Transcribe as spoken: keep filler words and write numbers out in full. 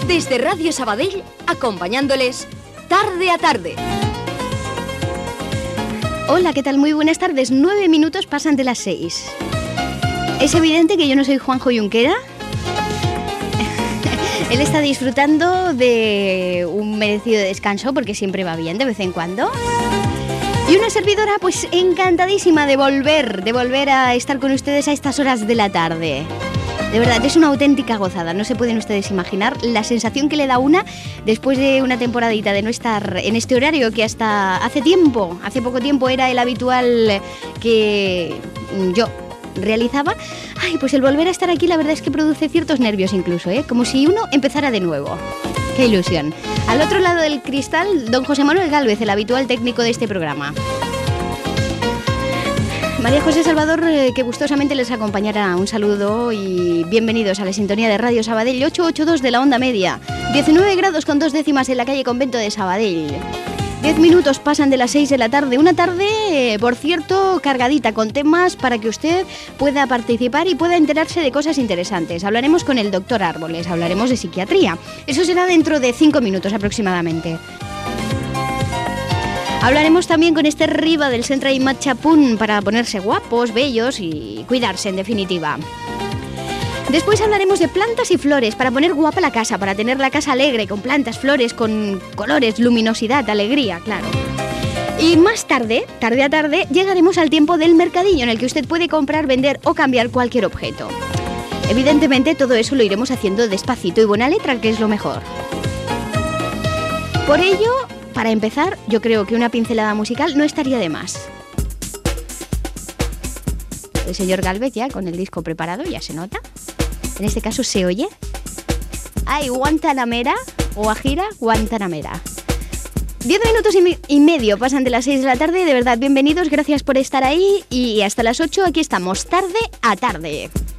Desde Radio Sabadell, acompañándoles tarde a tarde. Hola, ¿qué tal? Muy buenas tardes. Nueve minutos pasan de las seis. Es evidente que yo no soy Juanjo Junquera. Él está disfrutando de un merecido descanso porque siempre va bien de vez en cuando. Y una servidora pues encantadísima de volver, de volver a estar con ustedes a estas horas de la tarde. De verdad, es una auténtica gozada, no se pueden ustedes imaginar la sensación que le da una después de una temporadita de no estar en este horario que hasta hace tiempo, hace poco tiempo era el habitual que yo realizaba. Ay, pues el volver a estar aquí la verdad es que produce ciertos nervios incluso, ¿eh? Como si uno empezara de nuevo. ¡Qué ilusión! Al otro lado del cristal, don José Manuel Gálvez, el habitual técnico de este programa. María José Salvador, eh, que gustosamente les acompañará. Un saludo y bienvenidos a la sintonía de Radio Sabadell ochocientos ochenta y dos de la onda media. diecinueve grados con dos décimas en la calle Convento de Sabadell. diez minutos pasan de las seis de la tarde. Una tarde, eh, por cierto, cargadita con temas para que usted pueda participar y pueda enterarse de cosas interesantes. Hablaremos con el doctor Árboles, hablaremos de psiquiatría. Eso será dentro de cinco minutos aproximadamente. Hablaremos también con este Riva del Centro y Machapún para ponerse guapos, bellos y cuidarse en definitiva. Después hablaremos de plantas y flores para poner guapa la casa, para tener la casa alegre, con plantas, flores, con colores, luminosidad, alegría, claro. Y más tarde, tarde a tarde, llegaremos al tiempo del mercadillo en el que usted puede comprar, vender o cambiar cualquier objeto. Evidentemente todo eso lo iremos haciendo despacito y buena letra, que es lo mejor. Por ello, para empezar, yo creo que una pincelada musical no estaría de más. El señor Gálvez ya con el disco preparado, ya se nota. En este caso se oye. Ay, Guantanamera, Guajira, Guantanamera. Diez minutos y, me y medio pasan de las seis de la tarde. De verdad, bienvenidos, gracias por estar ahí. Y hasta las ocho aquí estamos, tarde a tarde.